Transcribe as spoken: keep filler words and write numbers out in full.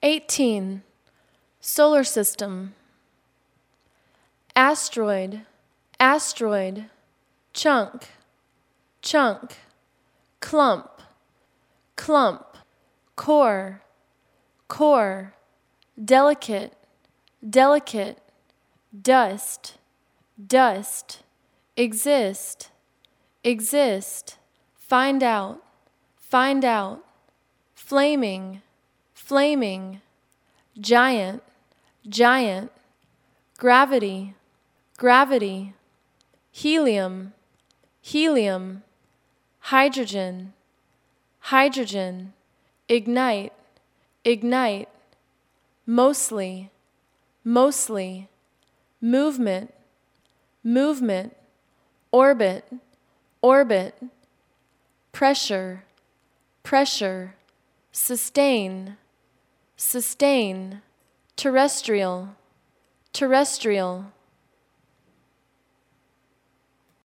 eighteen. Solar system. Asteroid, asteroid. Chunk, chunk. Clump, clump. Core, core. Delicate, delicate. Dust, dust. Exist, exist. Find out, find out. Flaming, flaming. Giant, giant. Gravity, gravity. Helium, helium. Hydrogen, hydrogen. Ignite, ignite. Mostly, mostly. Movement, movement. Orbit, orbit. Pressure, pressure. Sustain, sustain. Terrestrial, terrestrial.